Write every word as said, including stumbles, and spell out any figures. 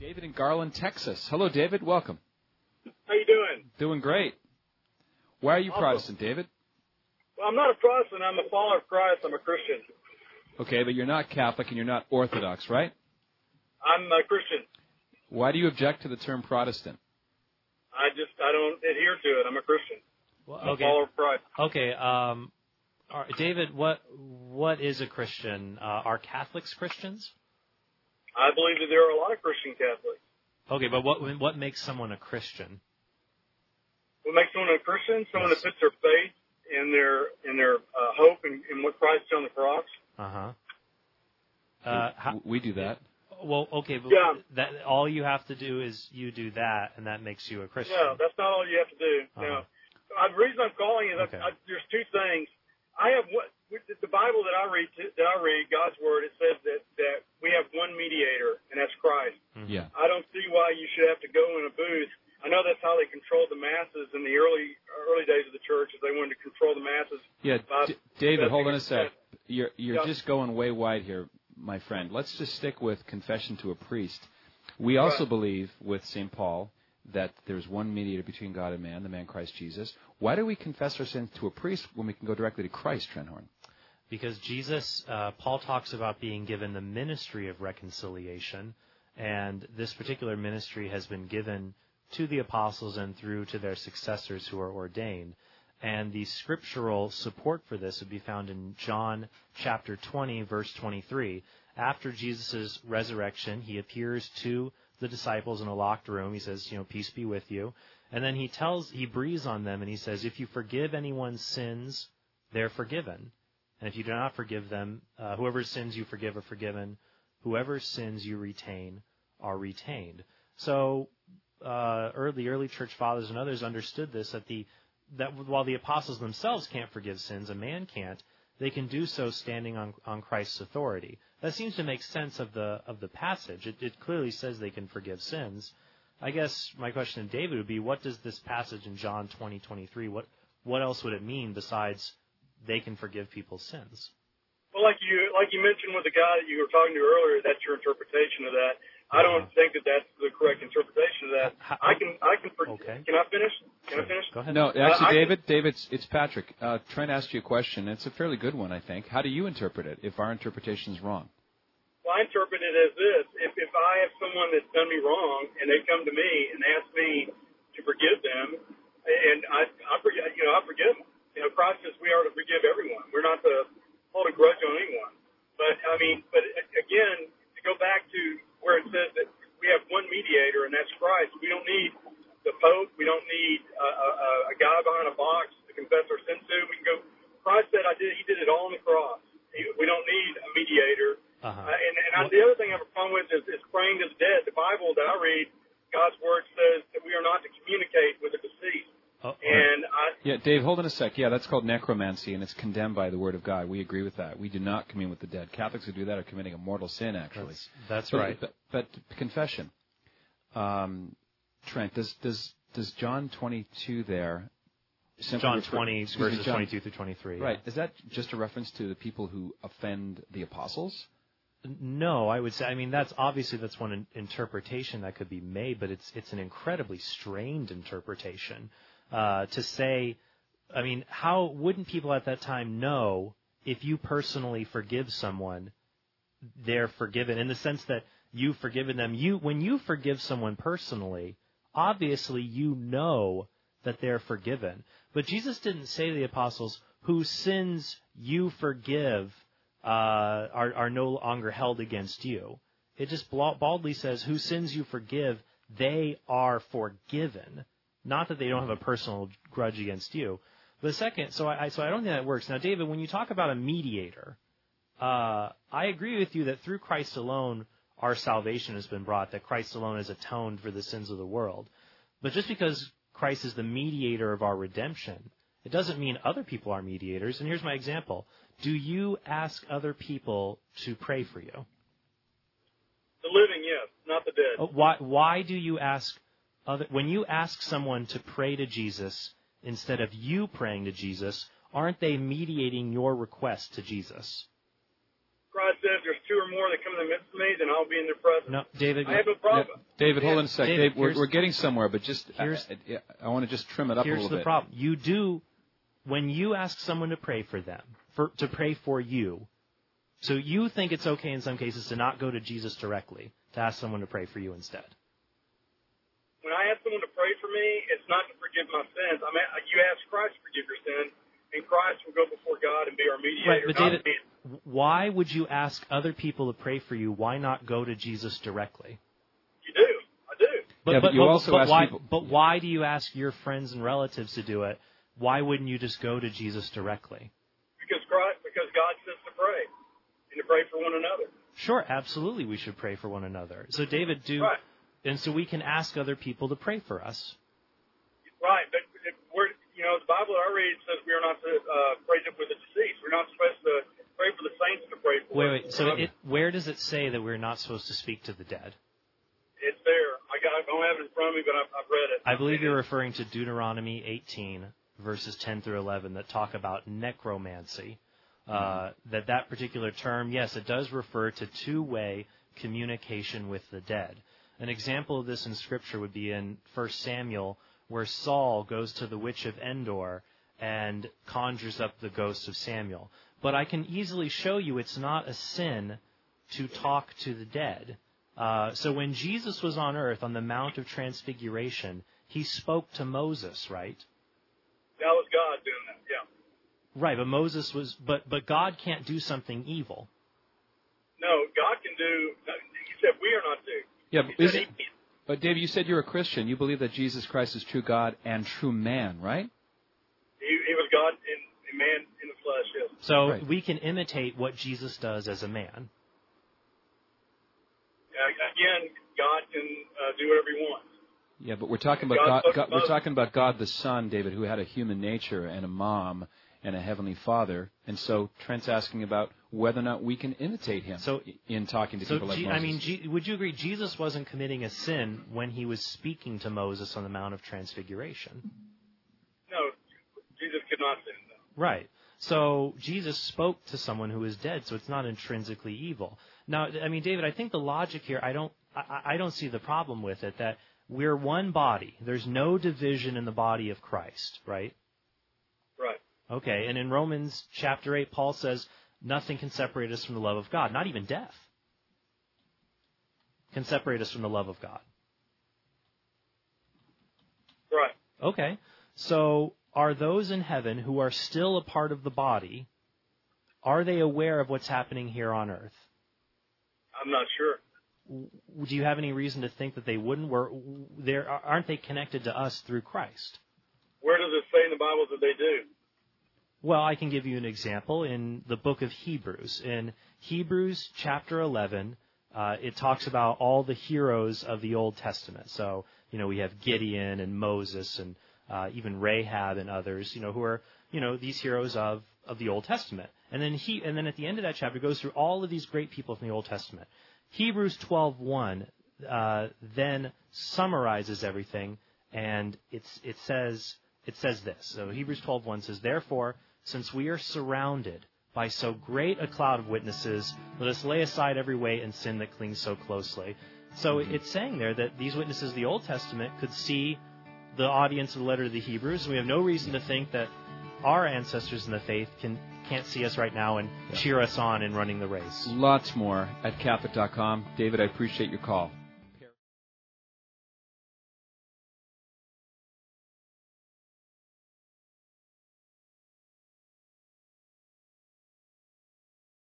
David in Garland, Texas. Hello, David. Welcome. How you doing? Doing great. Why are you Awesome. Protestant, David? Well, I'm not a Protestant. I'm a follower of Christ. I'm a Christian. Okay, but you're not Catholic and you're not Orthodox, right? I'm a Christian. Why do you object to the term Protestant? I just, I don't adhere to it. I'm a Christian. Well, I'm okay. a follower of Christ. Okay, um, are, David, what what is a Christian? Uh, are Catholics Christians? I believe that there are a lot of Christian Catholics. Okay, but what what makes someone a Christian? What makes someone a Christian? Someone Yes. that puts their faith in their in their uh, hope in, in what Christ did on the cross. Uh-huh. Uh how, We do that. Well, okay, but Yeah. that all you have to do is you do that, and that makes you a Christian. No, that's not all you have to do. Uh-huh. No. Uh, the reason I'm calling is Okay. I, I, there's two things. I have what the Bible that I read that I read God's word. It says that that we have one mediator, and that's Christ. Mhm. Yeah. I don't see why you should have to go in a booth. I know that's how they controlled the masses in the early early days of the church, is they wanted to control the masses. Yeah, by D- David, hold on a possessing sec. You're you're Yeah. just going way wide here, my friend. Let's just stick with confession to a priest. We also Right. believe with Saint Paul that there's one mediator between God and man, the man Christ Jesus. Why do we confess our sins to a priest when we can go directly to Christ, Trenhorn? Because Jesus, uh, Paul talks about being given the ministry of reconciliation, and this particular ministry has been given to the apostles and through to their successors who are ordained. And the scriptural support for this would be found in John chapter twenty, verse twenty-three. After Jesus' resurrection, he appears to the disciples in a locked room. He says, you know, peace be with you. And then he tells, he breathes on them and he says, if you forgive anyone's sins, they're forgiven. And if you do not forgive them, uh, whoever's sins you forgive are forgiven. Whoever's sins you retain are retained. So uh, early, the early church fathers and others understood this, that the that while the apostles themselves can't forgive sins, a man can't, they can do so standing on, on Christ's authority. That seems to make sense of the of the passage. It, it clearly says they can forgive sins. I guess my question to David would be, what does this passage in John twenty twenty-three, what what else would it mean besides they can forgive people's sins? Well, like you like you mentioned with the guy that you were talking to earlier, that's your interpretation of that. I don't think that that's the correct interpretation of that. How- I can I can for, Okay. Can I finish? Can Sure. I finish? Go ahead. No, Uh, actually, I- David, David, it's, it's Patrick. Uh, Trent asked you a question. It's a fairly good one, I think. How do you interpret it if our interpretation is wrong? Well, I interpret it as this: if if I have someone that's done me wrong and they come to me and ask me to forgive them, and I I forgive, you know, I forgive them. You know, Christ says we are to forgive everyone. We're not to hold a grudge on anyone. But I mean, but again, to go back to where it says that we have one mediator, and that's Christ. We don't need the Pope. We don't need a, a, a guy behind a box to confess our sins to. We can go. Christ said, "I did." He did it all on the cross. He, we don't need a mediator. Uh-huh. Uh, and and I, the other thing I have a problem with is, is praying to the dead. The Bible that I read, God's word says that we are not to communicate with the deceased. Oh, And I, Yeah, Dave, hold on a sec. Yeah, that's called necromancy, and it's condemned by the Word of God. We agree with that. We do not commune with the dead. Catholics who do that are committing a mortal sin, actually. that's, that's But- right. But, but confession. Um, Trent, does does does John twenty-two there? simply John refer- twenty, excuse me, verses John- twenty-two through twenty-three. Right. Is that just a reference to the people who offend the apostles? No, I would say. I mean, that's obviously that's one in, interpretation that could be made, but it's it's an incredibly strained interpretation uh, to say. I mean, how wouldn't people at that time know if you personally forgive someone, they're forgiven in the sense that you've forgiven them? You when you forgive someone personally, obviously you know that they're forgiven. But Jesus didn't say to the apostles, "Whose sins you forgive." Uh, are, are no longer held against you. It just baldly says, whose sins you forgive, they are forgiven. Not that they don't have a personal grudge against you. But second, so I, so I don't think that works. Now, David, when you talk about a mediator, uh, I agree with you that through Christ alone, our salvation has been brought, that Christ alone has atoned for the sins of the world. But just because Christ is the mediator of our redemption, it doesn't mean other people are mediators. And here's my example. Do you ask other people to pray for you? the living, yes, not the dead. Uh, Why, why do you ask other, when you ask someone to pray to Jesus instead of you praying to Jesus, aren't they mediating your request to Jesus? Christ says there's two or more that come in the midst of me, then I'll be in their presence. No, David. I have no problem. Yeah, David, hold on a second. David, Dave, we're, we're getting somewhere, but just here's, I, I, I want to just trim it up a here's little the bit. problem. You do, when you ask someone to pray for them, for to pray for you, so you think it's okay in some cases to not go to Jesus directly, to ask someone to pray for you instead. When I ask someone to pray for me, it's not to forgive my sins. I mean, you ask Christ to forgive your sins, and Christ will go before God and be our mediator. Right, but David, me. Why would you ask other people to pray for you? Why not go to Jesus directly? You do. I do. But, yeah, but, but you but, also but ask why, people. But why do you ask your friends and relatives to do it? Why wouldn't you just go to Jesus directly? Because Christ, because God says to pray and to pray for one another. Sure, absolutely, we should pray for one another. So, David, do, right. and so we can ask other people to pray for us. Right, but we're, you know, the Bible I read says we are not to uh, pray for the deceased. We're not supposed to pray for the saints to pray for. Wait, wait. So, it, where does it say that we're not supposed to speak to the dead? It's there. I got. I don't have it in front of me, but I've, I've read it. I believe you're referring to Deuteronomy eighteen, verses ten through eleven, that talk about necromancy. Uh, that that particular term, yes, it does refer to two-way communication with the dead. An example of this in Scripture would be in First Samuel, where Saul goes to the witch of Endor and conjures up the ghost of Samuel. But I can easily show you it's not a sin to talk to the dead. Uh, so when Jesus was on earth on the Mount of Transfiguration, he spoke to Moses, right? That was God doing that, yeah. Right, but Moses was, but but God can't do something evil. No, God can do. He said we are not to. Yeah, He but, is said it, he, but Dave, you said you're a Christian. You believe that Jesus Christ is true God and true man, right? he, he was God in, in man in the flesh. Yes. So Right. we can imitate what Jesus does as a man. Again, God can uh, do whatever He wants. Yeah, but we're talking about God God, spoke God, to we're Moses. talking about God the Son, David, who had a human nature and a mom and a heavenly Father. And so Trent's asking about whether or not we can imitate him So- in talking to So people like G- Moses. I mean, G- would you agree Jesus wasn't committing a sin when he was speaking to Moses on the Mount of Transfiguration? No, Jesus could not sin. No. Right. So Jesus spoke to someone who is dead, so it's not intrinsically evil. Now, I mean, David, I think the logic here, I don't, I, I don't see the problem with it, that we're one body. There's no division in the body of Christ, right? Right. Okay, and in Romans chapter eight, Paul says, nothing can separate us from the love of God, not even death can separate us from the love of God. Right. Okay, so are those in heaven who are still a part of the body, are they aware of what's happening here on earth? I'm not sure. Do you have any reason to think that they wouldn't? Were there aren't they connected to us through Christ? Where does it say in the Bible that they do? Well, I can give you an example in the book of Hebrews. In Hebrews chapter eleven, uh, it talks about all the heroes of the Old Testament. So, you know, we have Gideon and Moses and uh, even Rahab and others, you know, who are, you know, these heroes of, of the Old Testament. And then he, and then at the end of that chapter, it goes through all of these great people from the Old Testament. Hebrews twelve one uh, then summarizes everything, and it's, it says it says this. So Hebrews twelve one says, "Therefore, since we are surrounded by so great a cloud of witnesses, let us lay aside every weight and sin that clings so closely." So it's saying there that these witnesses of the Old Testament could see the audience of the letter to the Hebrews, and we have no reason to think that our ancestors in the faith can, can't see us right now and cheer us on in running the race. Lots more at Catholic dot com. David, I appreciate your call.